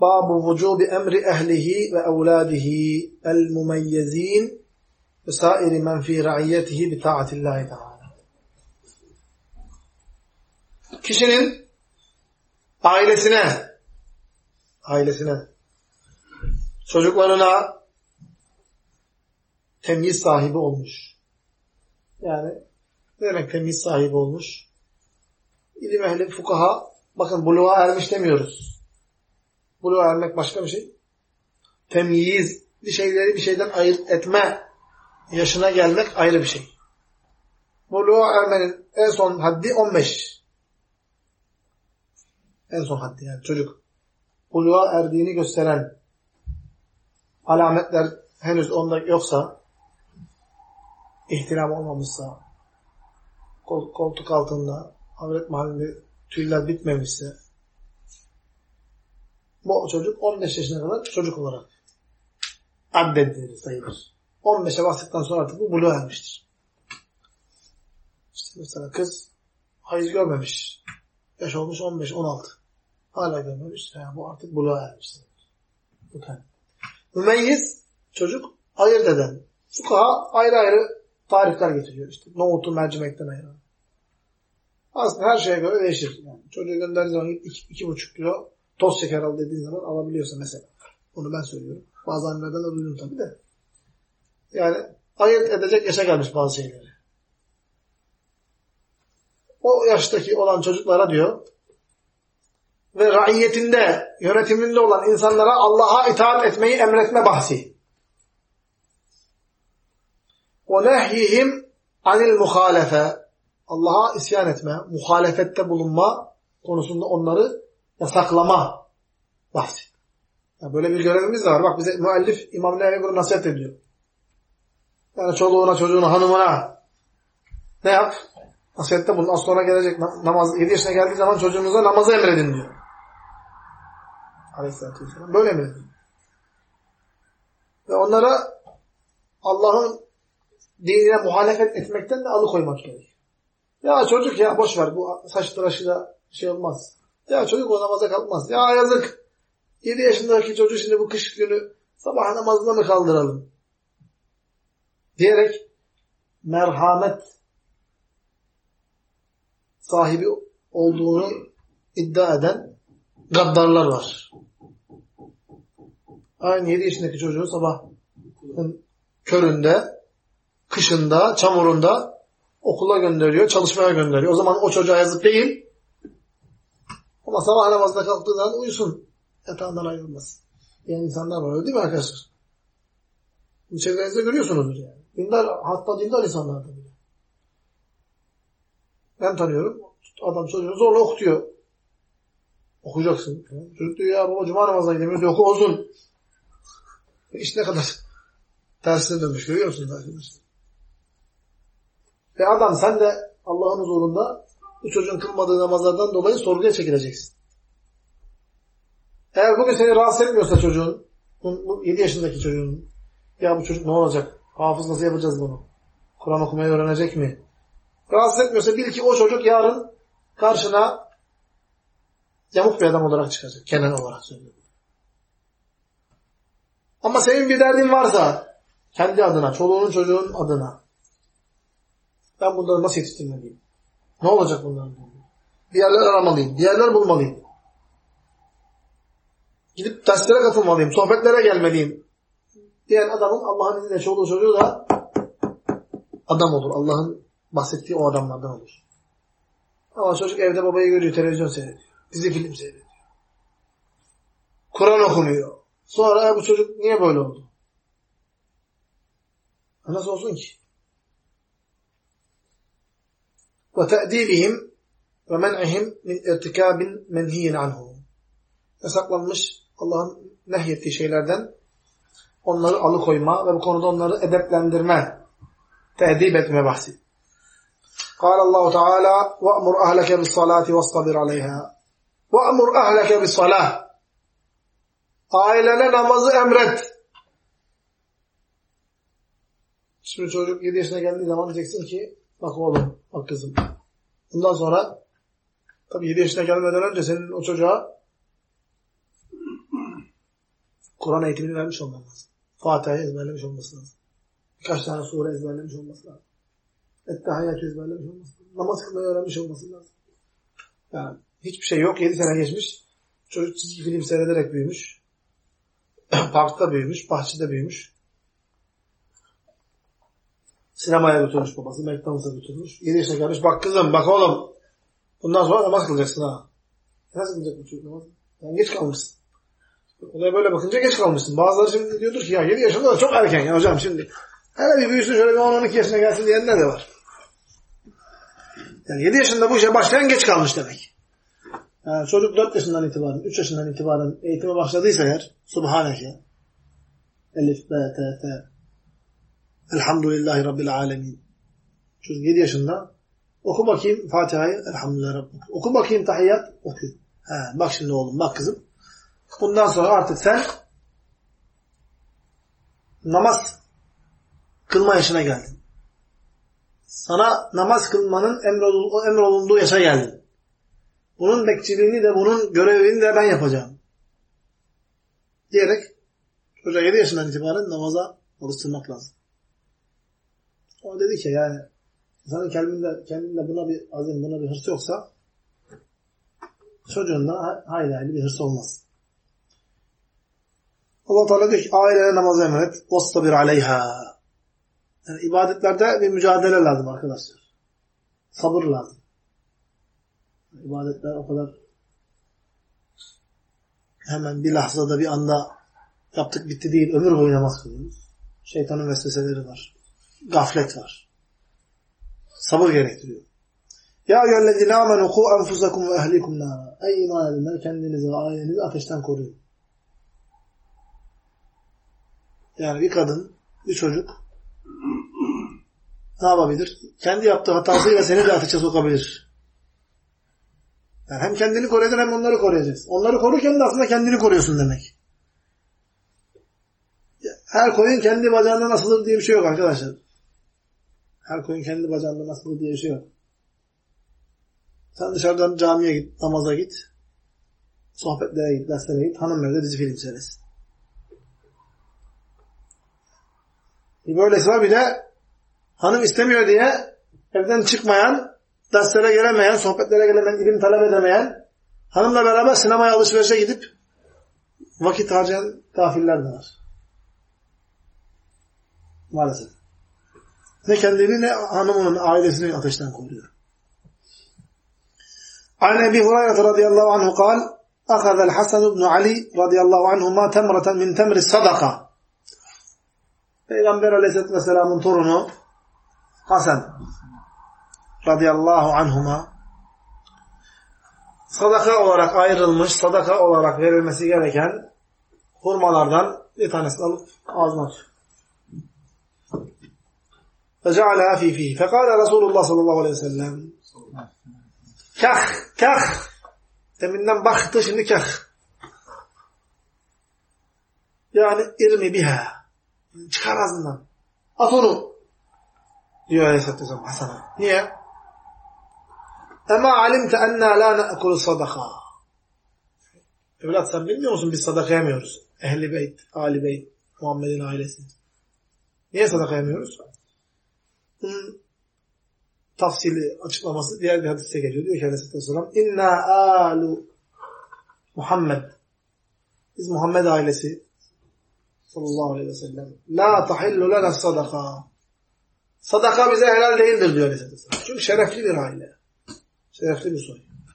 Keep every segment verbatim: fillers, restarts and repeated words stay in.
Babu vücubi emri ehlihi ve evladihi el-mumeyyezin ve sairi men fi ra'iyyetihi bi ta'atillahi teala. Kişinin ailesine, ailesine, çocuklarına temyiz sahibi olmuş. Yani ne demek temyiz sahibi olmuş? İlim ehli, fukaha, bakın buluğa ermiş demiyoruz. Buluğa ermek başka bir şey. Temyiz, bir şeyleri bir şeyden ayırt etme yaşına gelmek ayrı bir şey. Buluğa ermenin en son haddi on beş. En son haddi yani çocuk. Buluğa erdiğini gösteren alametler henüz onda yoksa, ihtiram olmamışsa, koltuk altında, avret mahallinde tüyler bitmemişse, bu çocuk on beş yaşına kadar çocuk olarak addedilir, sayılır. on beşe bastıktan sonra artık bu buluğa ermiştir. İşte mesela kız hayız görmemiş. Yaş olmuş on beş on altı. Hala görmemiş. Yani bu artık buluğa ermiştir. Mümeyyiz çocuk ayırt eden. Fukaha ayrı ayrı tarifler getiriyor işte. Nohutu mercimekten ayıran. Aslında her şeye göre değişir. Yani çocuğu gönderdiği zaman iki, iki buçuk kilo toz şeker al dediğin zaman alabiliyorsa mesela. Bunu ben söylüyorum. Bazı annelerden de duydum tabii de. Yani ayırt edecek yaşa gelmiş bazı şeyleri. O yaştaki olan çocuklara diyor ve raiyetinde, yönetiminde olan insanlara Allah'a itaat etmeyi emretme bahsi. وَنَهْيِهِمْ عَنِ الْمُخَالَفَةِ Allah'a isyan etme, muhalefette bulunma konusunda onları yasaklama bahsi. Yani böyle bir görevimiz de var. Bak bize müellif İmam Nevevi bunu nasihat ediyor. Yani çoluğuna, çocuğuna, hanımına ne yap? Nasihatte bulun. Az sonra gelecek namaz, yedi yaşına geldiği zaman çocuğunuza namazı emredin diyor. Aleyhisselatü vesselam. Böyle emredin. Ve onlara Allah'ın dinine muhalefet etmekten de alıkoymak gerekiyor. Ya çocuk ya boş ver bu saç tıraşıyla şey olmaz. Ya çocuk o namaza kalkmaz. Ya yazık. yedi yaşındaki çocuğu şimdi bu kış günü sabah namazına mı kaldıralım? Diyerek merhamet sahibi olduğunu iddia eden gaddarlar var. Aynı yedi yaşındaki çocuğu sabahın köründe, kışında, çamurunda okula gönderiyor, çalışmaya gönderiyor. O zaman o çocuğa yazık değil. Ama sabah namazına kalktığı zaman uyusun. Yatağından ayrılmaz. Yani insanlar var öyle değil mi arkadaşlar? Bu çevrenizde görüyorsunuzdur yani. Dindar, hatta dindar insanlar da bile. Ben tanıyorum. Adam çocuğunu zorla okutuyor. Okuyacaksın. Çocuk diyor ya baba cuma namazına gidemiyor. Diyor oku uzun. İş ne kadar tersine dönmüş görüyor musunuz arkadaşlar? Ve adam sen de Allah'ın huzurunda bu çocuğun kılmadığı namazlardan dolayı sorguya çekileceksin. Eğer bugün seni rahatsız etmiyorsa çocuğun, bu yedi yaşındaki çocuğun, ya bu çocuk ne olacak? Hafız nasıl yapacağız bunu? Kur'an okumayı öğrenecek mi? Rahatsız etmiyorsa bil ki o çocuk yarın karşına yamuk bir adam olarak çıkacak. Kenan olarak söylüyorum. Ama senin bir derdin varsa kendi adına, çoluğunun çocuğun adına ben bunları nasıl yetiştirmeliyim? Ne olacak bunların? Bir yerler aramalıyım, bir yerler bulmalıyım. Gidip derslere katılmalıyım, sohbetlere gelmeliyim diyen adamın Allah'ın izniyle çoluğu çocuğu da adam olur. Allah'ın bahsettiği o adamlardan olur. Ama çocuk evde babayı görüyor, televizyon seyrediyor. Dizi film seyrediyor. Kur'an okumuyor. Sonra bu çocuk niye böyle oldu? Nasıl olsun ki? وَتَأْدِيبِهِمْ وَمَنْعِهِمْ مِنْ اِرْتِكَابٍ مَنْهِيٍ عَنْهُ Yasaklanmış Allah'ın nehyettiği şeylerden onları alıkoyma ve bu konuda onları edeplendirme, teedip etme bahsi. قال الله تعالى وَأْمُرْ أَهْلَكَ بِالصَّلَاةِ وَاصْطَبِرْ عَلَيْهَا وَأْمُرْ أَهْلَكَ بِالصَّلَاةِ Ailene namazı emret. Şimdi çocuk yedi yaşına geldiği zaman diyeceksin ki bak oğlum, bak kızım. Bundan sonra tabii yedi yaşına gelmeden önce senin o çocuğa Kur'an eğitimini vermiş olman lazım. Fatiha'yı ezberlemiş olması lazım. Birkaç tane sure ezberlemiş olması lazım. Ettehiyyatı ezberlemiş olması lazım. Namaz kılmayı öğrenmiş olması lazım. Yani hiçbir şey yok. Yedi sene geçmiş. Çocuk çizgi film seyrederek büyümüş. Parkta büyümüş. Bahçede büyümüş. Sinemaya götürmüş babası. McDonald's'a götürmüş. Yedi yaşına gelmiş. Bak kızım, bak oğlum. Bundan sonra namaz kılacaksın ha. Nasıl kılacak bu çocuk namaz? Yani geç kalmışsın. Olaya böyle bakınca geç kalmışsın. Bazıları şimdi diyordur ki ya yedi yaşında da çok erken ya hocam şimdi. Hele bir büyüsün şöyle bir on on iki yaşına gelsin diyenler de var. Yani yedi yaşında bu işe başlayan geç kalmış demek. Yani çocuk dört yaşından itibaren, üç yaşından itibaren eğitime başladıysa eğer, Subhaneke, Elif, B, T, T, Elhamdülillahi Rabbil Alemin. Çocuk yedi yaşında oku bakayım Fatiha'yı, Elhamdülillah Rabbil. Oku bakayım tahiyyat, oku. He, bak şimdi oğlum, bak kızım. Bundan sonra artık sen namaz kılma yaşına geldin. Sana namaz kılmanın emrolunduğu yaşa geldin. Bunun bekçiliğini de, bunun görevini de ben yapacağım. Diyerek çocuğa yedi yaşından itibaren namaza alıştırmak lazım. O dedi ki yani insanın kendinde, kendinde buna bir azim, buna bir hırs yoksa çocuğunda hayli hayli bir hırs olmaz. Allah Teala diyor ki ailene namazı emret. وَاسْتَبِرْ عَلَيْهَا. Yani ibadetlerde bir mücadele lazım arkadaşlar. Sabır lazım. İbadetler o kadar hemen bir lahzada, bir anda yaptık bitti değil. Ömür boyu namaz kılıyoruz. Şeytanın vesveseleri var. Gaflet var. Sabır gerektiriyor. Ya eyyühellezine amenu ku enfusakum ve ehlikum nara. Ey iman edenler, kendinizi ve ailenizi ateşten koruyun. Yani bir kadın, bir çocuk ne yapabilir? Kendi yaptığı hatasıyla seni de ateşe sokabilir. Yani hem kendini koruyacaksın hem onları koruyacaksın. Onları korurken de aslında kendini koruyorsun demek. Her koyun kendi bacağından asılır diye bir şey yok arkadaşlar. Her koyun kendi bacağından asılır diye bir şey yok. Sen dışarıdan camiye git, namaza git, sohbetlere git, derslere git, hanım evde dizi film seyretsin. Böylesi var, bir de hanım istemiyor diye evden çıkmayan, derslere gelemeyen, sohbetlere gelemeyen, ilim talep edemeyen, hanımla beraber sinemaya, alışverişe gidip vakit harcayan kafirler de var. Maalesef. Ne kendini ne hanımının, ailesini ateşten koruyor. An Ebi Hureyre radıyallahu anhu kal, أخذ الحسن بن علي radıyallahu anhuma temreten min temri sadaka. Peygamber Aleyhisselatü Vesselam'ın torunu Hasan radıyallahu anhuma sadaka olarak ayrılmış, sadaka olarak verilmesi gereken hurmalardan bir tanesini alıp ağzına atıyor. فَجَعَلَهَا فِي فِيهِ فَقَالَ Resulullah sallallahu aleyhi ve sellem kah, kah. Deminden baktı, şimdi kah. Yani irmi biha. Çıkar ağzından. At onu. Diyor Aleyhisselatü Vesselam Hasan'a. Niye? Ema alimte enna la ne'kulu sadaka. Evlat, sen bilmiyor musun biz sadaka yemiyoruz. Ehli beyt, Ali beyt, Muhammed'in ailesi. Niye sadaka yemiyoruz? Bunun tafsili açıklaması diğer bir hadiste geliyor. Diyor ki Aleyhisselatü Vesselam İnna alu Muhammed. Biz Muhammed ailesi sallallahu aleyhi ve sellem la tahillu lana sadaka. Sadaka bize helal değildir diyor Aleyhisselatü Vesselam. Çünkü şerefli bir aile. Şerefli bir soy.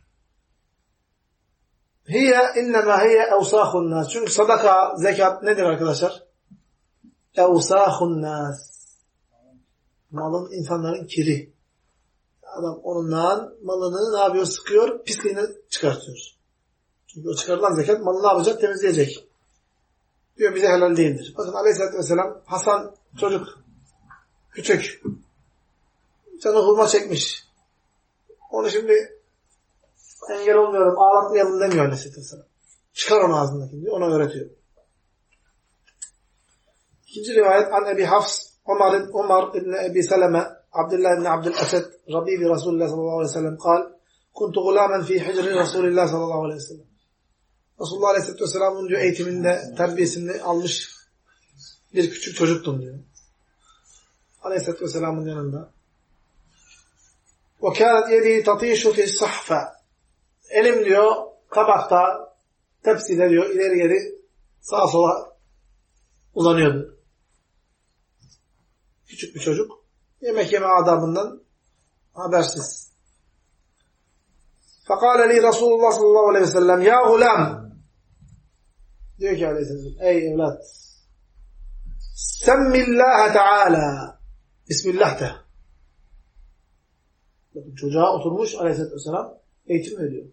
Hiye innema hiye evsâhun nas. Çünkü sadaka, zekat nedir arkadaşlar? Evsâhun nas. Malın, insanların kiri. Adam onunla malını ne yapıyor? Sıkıyor, pisliğini çıkartıyor. Çünkü o çıkarılan zekat malı ne yapacak? Temizleyecek. Diyor bize helal değildir. Bakın Aleyhisselatü Vesselam Hasan çocuk, küçük. Canı hurma çekmiş. Onu şimdi engel olmuyorum, ağlatmayalım demiyor Aleyhisselatü Vesselam. Çıkar onu ağzındaki diyor, ona öğretiyor. İkinci rivayet an Ebi Hafs Umar, Umar ibn Ebi Seleme Abdullah ibn Abdülesed Rabibi Resulullah sallallahu aleyhi ve sellem kal kuntu gulamen fi hicri Resulullah sallallahu aleyhi ve sellem. Resulullah Aleyhisselatü Vesselam'ın diyor eğitiminde, terbiyesini almış bir küçük çocuktum diyor. Aleyhisselatü Vesselam'ın yanında. وَكَانَتْ يَدِي تَطِيشُ فِي الصَّحْفَ. Elim diyor tabakta, tepside diyor ileri geri sağa sola uzanıyordu. Küçük bir çocuk. Yemek yeme adabından habersiz. فَقَالَ لِي Resulullah sallallahu aleyhi ve sellem ya gulam. Diyor ki aleyhisselam ey evlat semmillâhe teâlâ. Bismillah de. Çocuğa oturmuş aleyhisselatü vesselam eğitim veriyor.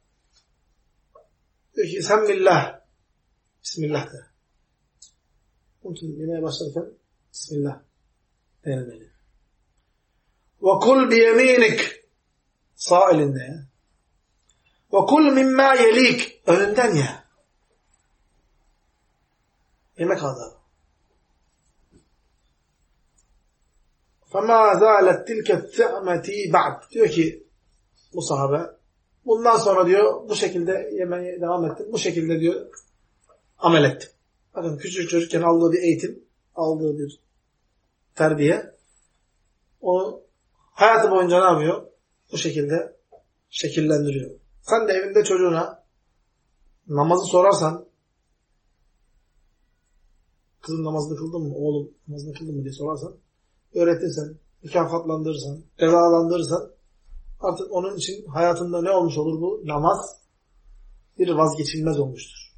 Diyor ki semmillah. Bismillah de. Unutun yemeğe başlarken Bismillah denilmeli. Ve kul biyeminik. Sağ elinde ya. Ve kul mimma yelik. Önünden ye. Yemek adabı. فَمَا زَالَتْ تِلْكَ الثِّعْمَةِ بَعْدِ. Diyor ki bu sahabe bundan sonra diyor bu şekilde yemeye devam ettim. Bu şekilde diyor amel ettim. Bakın küçük çocukken aldığı bir eğitim, aldığı bir terbiye onu hayatı boyunca ne yapıyor? Bu şekilde şekillendiriyor. Sen de evinde çocuğuna namazı sorarsan kızım namazını kıldın mı? Oğlum namazını kıldın mı diye sorarsan öğretirsen, mükafatlandırırsan, cezalandırırsan artık onun için hayatında ne olmuş olur bu? Namaz bir vazgeçilmez olmuştur.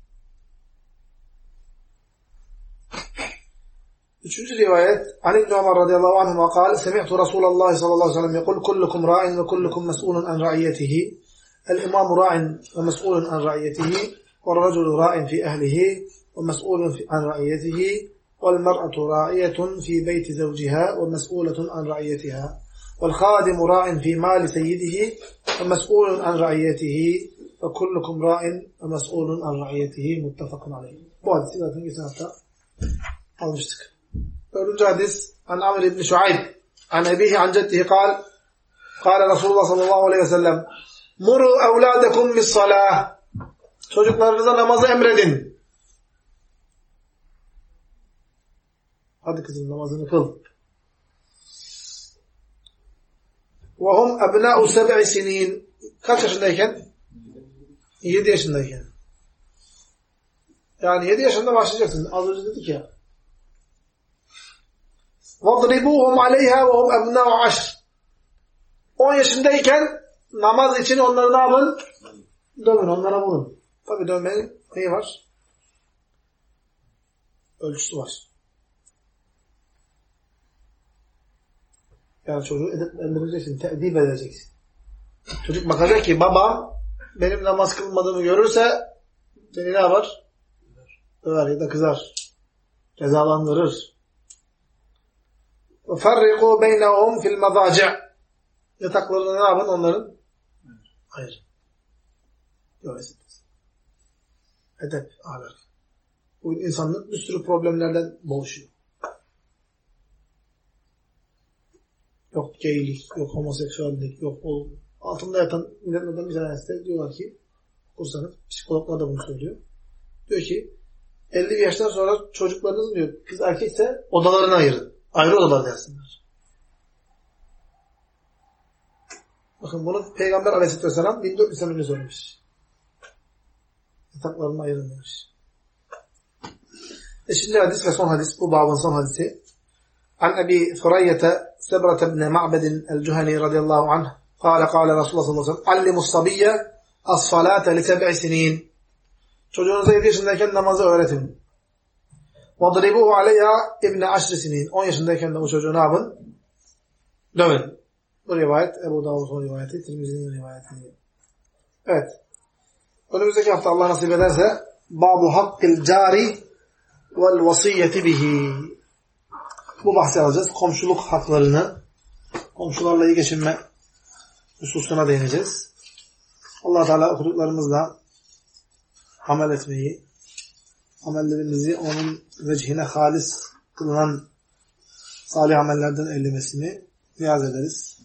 Üçüncü rivayet An İbn Ömer radıyallahu anhuma kâle semi'tu Resulullah sallallahu aleyhi ve sellem yekul kullukum ra'in ve kullukum mes'ulun an ra'iyyetihi. El-imamu ra'in ve mes'ulun an ra'iyyetihi ve raculu ra'in fi ehlihi ve mes'ulun an ra'iyyetihi وَالْمَرْأَةُ رَاعِيَةٌ فِي بَيْتِ زَوْجِهَا وَمَسْئُولَةٌ عَنْ رَعِيَّتِهَا وَالْخَادِمُ رَاعٍ فِي مَالِ سَيِّدِهِ وَمَسْئُولٌ عَنْ رَعِيَّتِهِ وَكُلُّكُمْ رَاعٍ وَمَسْئُولٌ عَنْ رَعِيَّتِهِ مُتَّفَقٌ عَلَيْهِ. Bu hadisi zaten geçen hafta almıştık. Dördüncü hadis An Amr ibn Şuayb An ebihi an ceddihi kal Kale Resulullah sallallahu aleyhi ve sellem Muru evladekum bis salah. Çocuklarınıza namazı emredin. Hadi kızım namazını kıl. وَهُمْ أَبْنَاءُ سَبْعِ سِنِينَ. Kaç yaşındayken? Yedi yaşındayken. Yani yedi yaşında başlayacaksın. Az önce dedik ya. وَضْرِبُوهُمْ عَلَيْهَا وَهُمْ أَبْنَاءُ عَشْرٍ. On yaşındayken namaz için onları ne yapın? Dövün, onlara vurun. Tabi dövmenin neyi var? Ölçüsü var. Yani çocuğu edeplendireceksin, te'dip edeceksin. Çocuk bakacak ki babam benim namaz kılmadığımı görürse seni ne yapar? Döver ya da kızar. Cezalandırır. وَفَرِّقُوا بَيْنَهُمْ فِي الْمَضَاجِعِ. Yataklarını ne yapın onların? Hayır. Göreceksiniz. Edep, ahlak. Bugün insanlık bir sürü problemlerden boğuşuyor. Yok geylik, yok homoseksüellik, yok o altında yatan milletlerden bir tanesi de diyorlar ki kursanız, psikologlar da bunu söylüyor. Diyor ki elli yaştan sonra çocuklarınız diyor kız erkekse odalarını ayırın. Ayrı odalar dersinler. Bakın bunu Peygamber Aleyhisselatü Vesselam bin dört yüz sene önce söylemiş. Yataklarını ayırın demiş. E şimdi hadis ve son hadis, bu babın son hadisi. An Ebi Furayyete Sebrete ibn Ma'bedin el-Cuhani radıyallahu anh kâle kâle Resulullah sallallahu aleyhi ve sellem allimus sabiyye as-salâte li seb'i sinin. Çocuğunuza yedi yaşındayken namazı öğretin. وَضْرِبُوهُ عَلَيْهَا اِبْنَ عَشْرِ سِنِينَ. on yaşındayken de bu çocuğu ne yapın? Dövün. Bu rivayet Ebu Davud'un rivayeti, Tirmizi'nin rivayeti. Evet. Önümüzdeki hafta Allah nasip ederse Bâbu hakkil cari vel vasiyyeti bihi. Bu bahsi alacağız. Komşuluk haklarını, komşularla iyi geçinme hususuna değineceğiz. Allah Teala okuduklarımızla amel etmeyi, amellerimizi onun vecihine halis kılınan salih amellerden eylemesini niyaz ederiz.